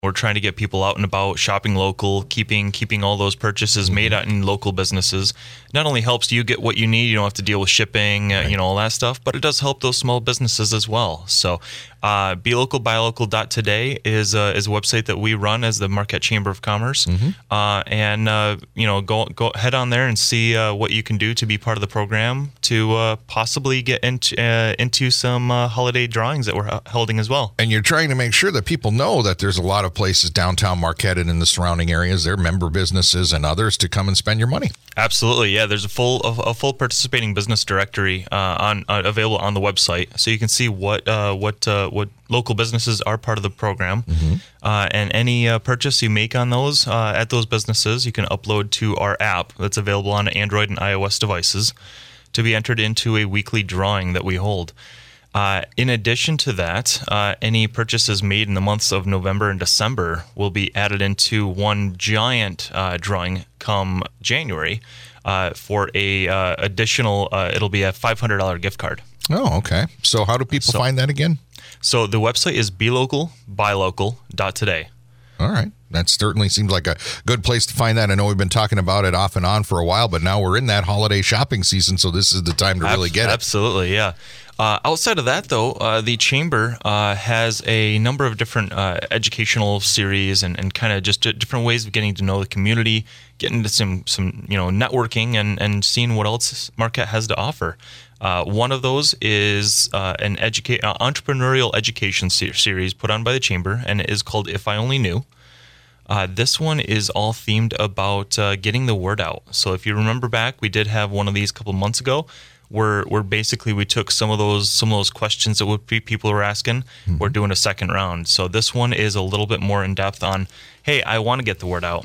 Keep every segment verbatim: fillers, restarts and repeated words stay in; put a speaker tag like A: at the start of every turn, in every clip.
A: We're trying to get people out and about, shopping local, keeping keeping all those purchases mm-hmm. made out in local businesses. Not only helps you get what you need, you don't have to deal with shipping, uh, you know, all that stuff, but it does help those small businesses as well. So uh, be local buy local dot today is, uh, is a website that we run as the Marquette Chamber of Commerce. Mm-hmm. Uh, and, uh, you know, go go head on there and see uh, what you can do to be part of the program to uh, possibly get into, uh, into some uh, holiday drawings that we're holding as well.
B: And you're trying to make sure that people know that there's a lot of places downtown Marquette and in the surrounding areas, their member businesses and others to come and spend your money.
A: Absolutely, yeah. There's a full a, a full participating business directory uh, on uh, available on the website, so you can see what uh, what uh, what local businesses are part of the program, mm-hmm. uh, and any uh, purchase you make on those uh, at those businesses, you can upload to our app that's available on Android and iOS devices to be entered into a weekly drawing that we hold. Uh, in addition to that, uh, any purchases made in the months of November and December will be added into one giant uh, drawing come January uh, for a uh, additional, uh, it'll be a five hundred dollars gift card.
B: Oh, okay. So how do people so, find that again?
A: So the website is be local buy local dot today.
B: All right. That certainly seems like a good place to find that. I know we've been talking about it off and on for a while, but now we're in that holiday shopping season, so this is the time to really get it.
A: Absolutely, yeah. Uh, outside of that, though, uh, the Chamber uh, has a number of different uh, educational series and, and kind of just different ways of getting to know the community, getting into some, some you know, networking and, and seeing what else Marquette has to offer. Uh, one of those is uh, an educa- uh, entrepreneurial education ser- series put on by the Chamber, and it is called If I Only Knew. Uh, this one is all themed about uh, getting the word out. So if you remember back, we did have one of these a couple months ago where, where basically we took some of those some of those questions that would be people were asking. Mm-hmm. We're doing a second round. So this one is a little bit more in depth on, hey, I want to get the word out.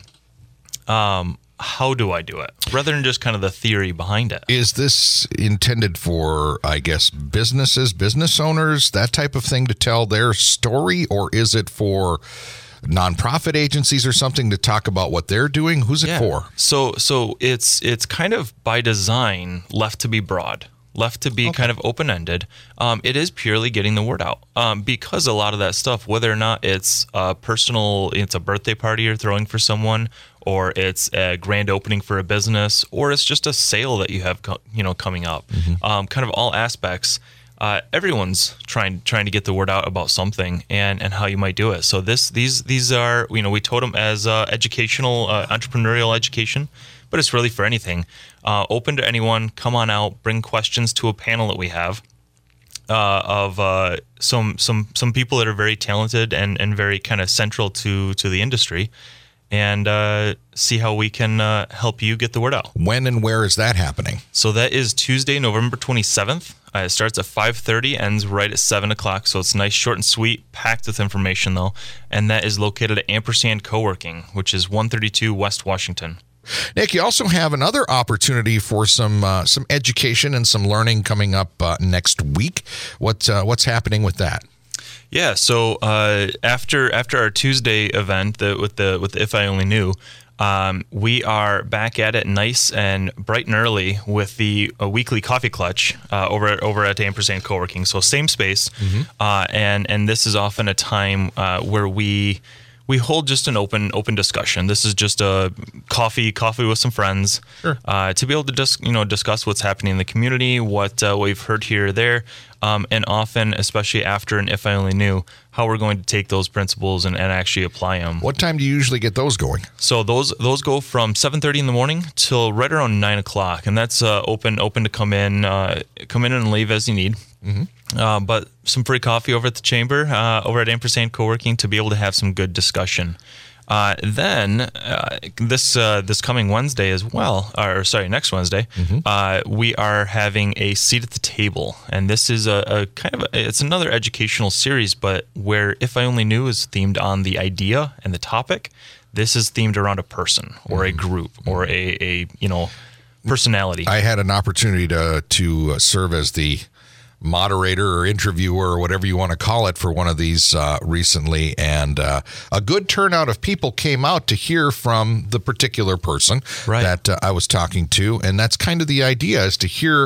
A: Um, how do I do it? Rather than just kind of the theory behind it.
B: Is this intended for, I guess, businesses, business owners, that type of thing to tell their story? Or is it for nonprofit agencies or something to talk about what they're doing? Who's it yeah. for?
A: So so it's it's kind of by design left to be broad, left to be okay. kind of open-ended. Um, it is purely getting the word out um, because a lot of that stuff, whether or not it's a personal, it's a birthday party you're throwing for someone, or it's a grand opening for a business, or it's just a sale that you have co- you know coming up, mm-hmm. um, kind of all aspects. Uh, everyone's trying trying to get the word out about something and, and how you might do it. So this these these are you know we told them as uh, educational uh, entrepreneurial education, but it's really for anything. Uh, open to anyone. Come on out. Bring questions to a panel that we have uh, of uh, some some some people that are very talented and, and very kind of central to to the industry, and uh, see how we can uh, help you get the word out.
B: When and where is that happening?
A: So that is Tuesday, November twenty-seventh. Uh, it starts at five thirty, ends right at seven o'clock. So it's nice, short and sweet, packed with information, though. And that is located at Ampersand Co-working, which is one thirty-two West Washington.
B: Nick, you also have another opportunity for some uh, some education and some learning coming up uh, next week. What uh, what's happening with that?
A: Yeah, so uh, after after our Tuesday event the, with the with the If I Only Knew, um, we are back at it nice and bright and early with the uh, weekly coffee clutch uh, over at, over at Ampersand Co-working. So same space, mm-hmm. uh, and and this is often a time uh, where we. We hold just an open open discussion. This is just a coffee coffee with some friends sure. uh, to be able to just you know discuss what's happening in the community, what uh, we've heard here or there, um, and often, especially after an If I Only Knew, how we're going to take those principles and, and actually apply them.
B: What time do you usually get those going?
A: So those those go from seven thirty in the morning till right around nine o'clock, and that's uh, open open to come in uh, come in and leave as you need. Mm-hmm. Uh, but some free coffee over at the Chamber, uh, over at Ampersand Co-working, to be able to have some good discussion. Uh, then uh, this uh, this coming Wednesday as well, or sorry, next Wednesday, mm-hmm. uh, we are having a seat at the table, and this is a, a kind of a, it's another educational series, but where If I Only Knew is themed on the idea and the topic, this is themed around a person or mm-hmm. a group or a, a you know personality.
B: I had an opportunity to to serve as the moderator or interviewer or whatever you want to call it for one of these uh, recently, and uh, a good turnout of people came out to hear from the particular person right. that uh, I was talking to, and that's kind of the idea, is to hear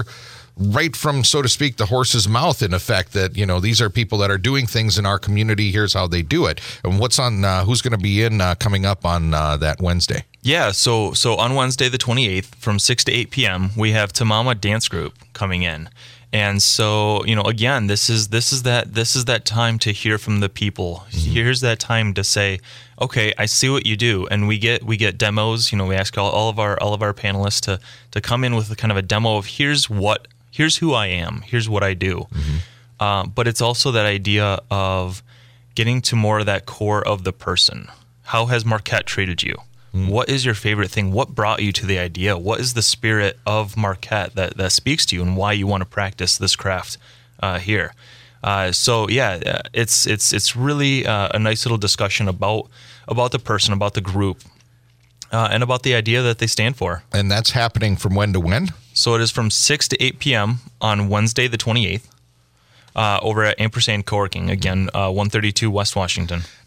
B: right from, so to speak, the horse's mouth, in effect, that, you know, these are people that are doing things in our community. Here's how they do it. And what's on, uh, who's going to be in uh, coming up on uh, that Wednesday?
A: Yeah, so so on Wednesday the twenty-eighth from six to eight p.m. we have Tamama Dance Group coming in. And so, you know, again, this is this is that this is that time to hear from the people. Mm-hmm. Here's that time to say, okay, I see what you do, and we get we get demos. You know, we ask all, all of our all of our panelists to to come in with a kind of a demo of here's what here's who I am, here's what I do. Mm-hmm. Uh, but it's also that idea of getting to more of that core of the person. How has Marquette treated you? Mm. What is your favorite thing? What brought you to the idea? What is the spirit of Marquette that, that speaks to you, and why you want to practice this craft uh, here? Uh, so yeah, it's it's it's really uh, a nice little discussion about about the person, about the group, uh, and about the idea that they stand for.
B: And that's happening from when to when?
A: So it is from six to eight p.m. on Wednesday the twenty-eighth. Uh, over at Ampersand Co-working, again, uh, one thirty-two West Washington.